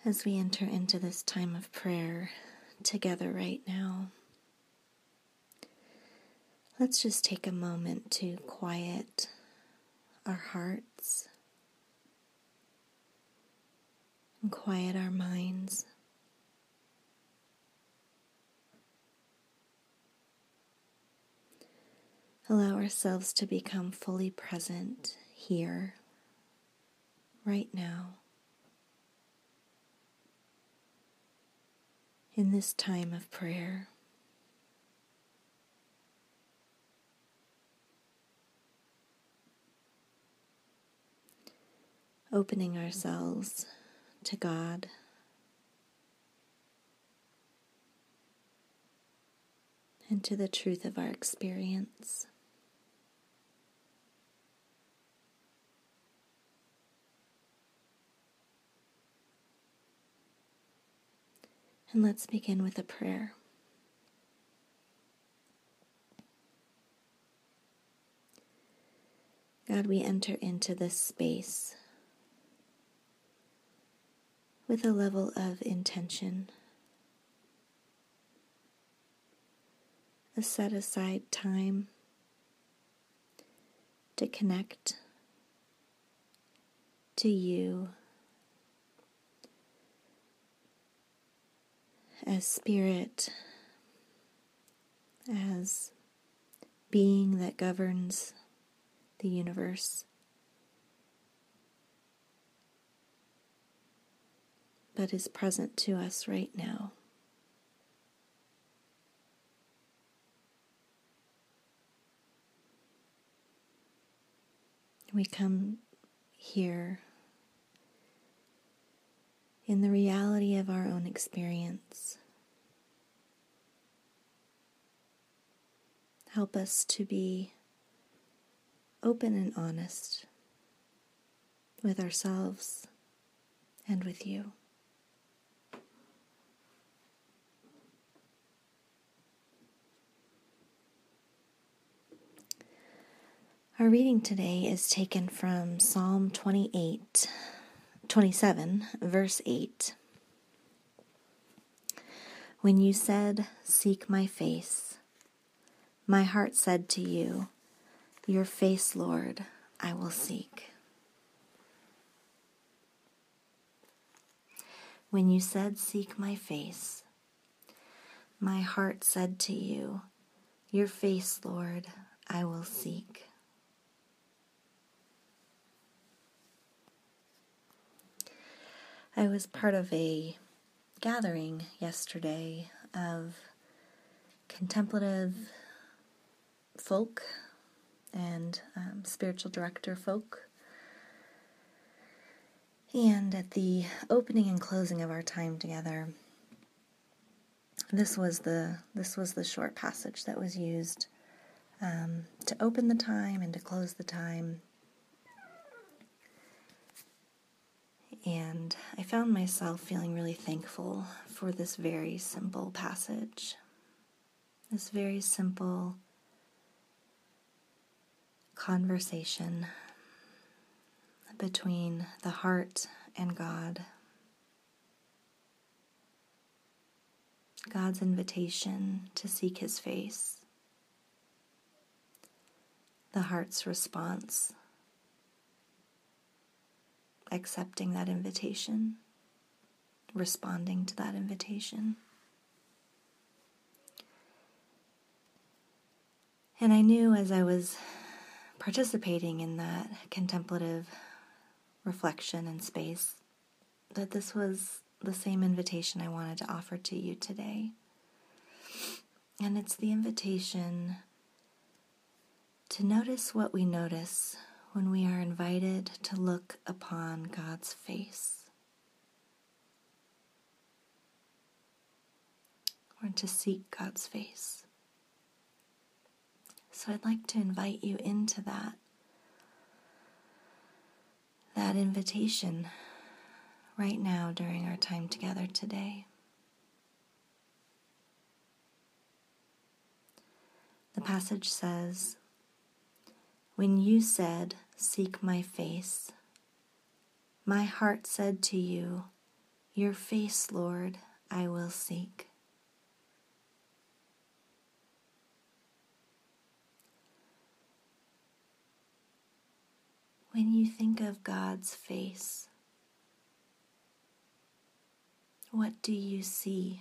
As we enter into this time of prayer together right now, let's just take a moment to quiet our hearts and quiet our minds. Allow ourselves to become fully present here, right now, in this time of prayer. Opening ourselves to God, and to the truth of our experience. And let's begin with a prayer. God, we enter into this space with a level of intention, a set-aside time to connect to you as spirit, as being that governs the universe, but is present to us right now. We come here in the reality of our own experience. Help us to be open and honest with ourselves and with you. Our reading today is taken from Psalm 27, verse 8. When you said, "Seek my face," my heart said to you, "Your face, Lord, I will seek." When you said, "Seek my face," my heart said to you, "Your face, Lord, I will seek." I was part of a gathering yesterday of contemplative folk and spiritual director folk. And at the opening and closing of our time together, this was the short passage that was used to open the time and to close the time. And I found myself feeling really thankful for this very simple passage, this very simple conversation between the heart and God. God's invitation to seek His face. The heart's response, accepting that invitation, responding to that invitation. And I knew as I was participating in that contemplative reflection and space that this was the same invitation I wanted to offer to you today. And it's the invitation to notice what we notice when we are invited to look upon God's face, or to seek God's face. So I'd like to invite you into that invitation right now during our time together today. The passage says, "When you said, 'Seek my face,' my heart said to you, Your face, Lord, I will seek. When you think of God's face, what do you see?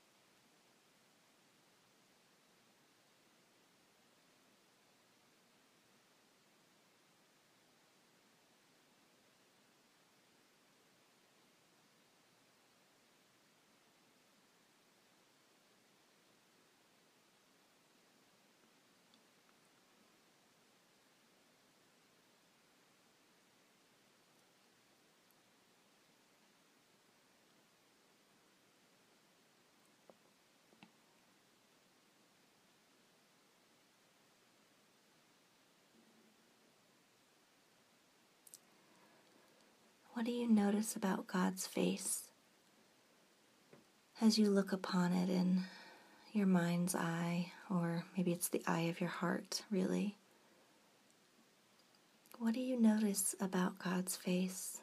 What do you notice about God's face as you look upon it in your mind's eye, or maybe it's the eye of your heart, really? What do you notice about God's face?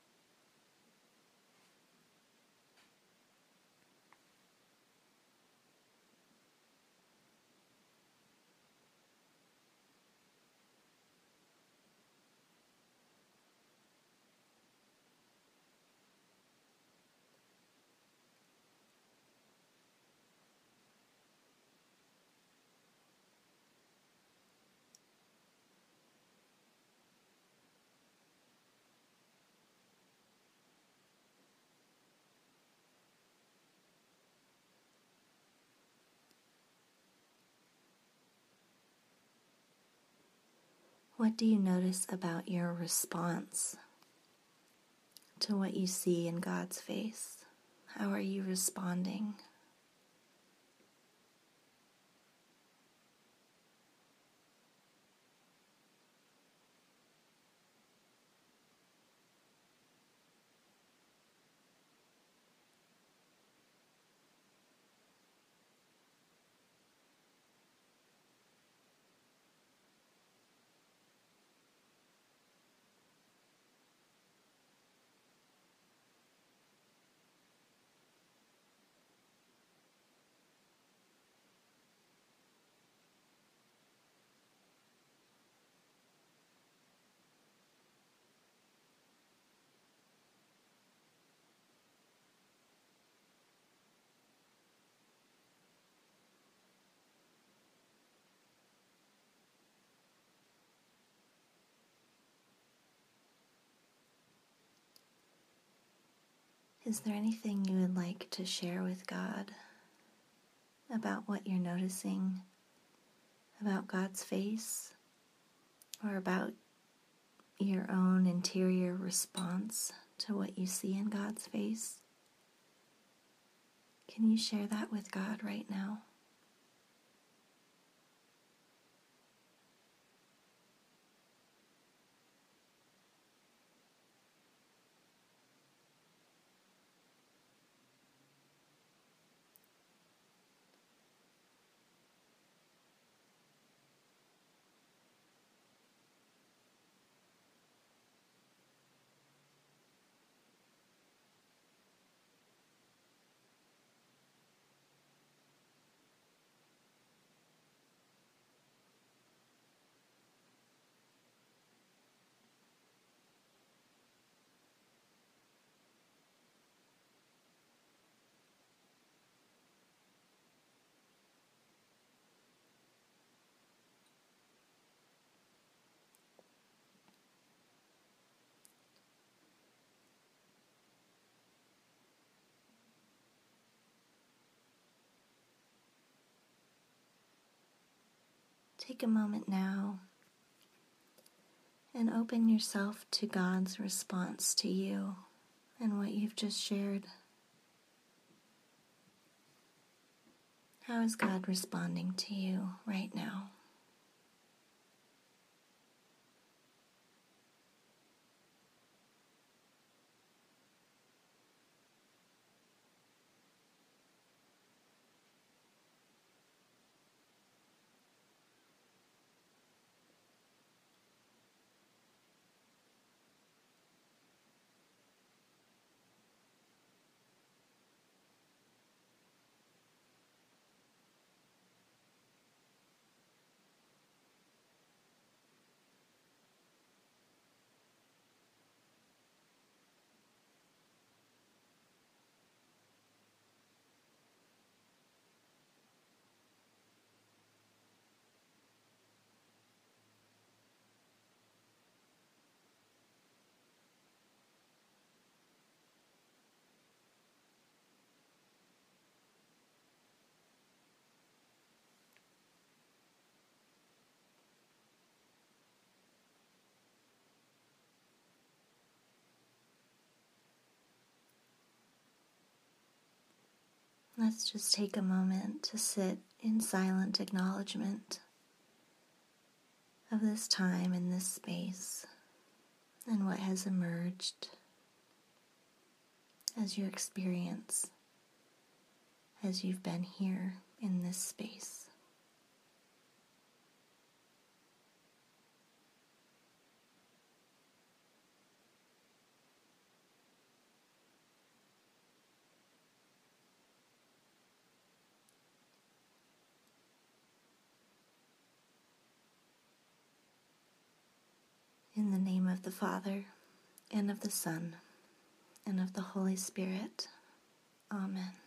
What do you notice about your response to what you see in God's face? How are you responding? Is there anything you would like to share with God about what you're noticing about God's face, or about your own interior response to what you see in God's face? Can you share that with God right now? Take a moment now and open yourself to God's response to you and what you've just shared. How is God responding to you right now? Let's just take a moment to sit in silent acknowledgement of this time and this space and what has emerged as your experience as you've been here in this space. In the name of the Father, and of the Son, and of the Holy Spirit. Amen.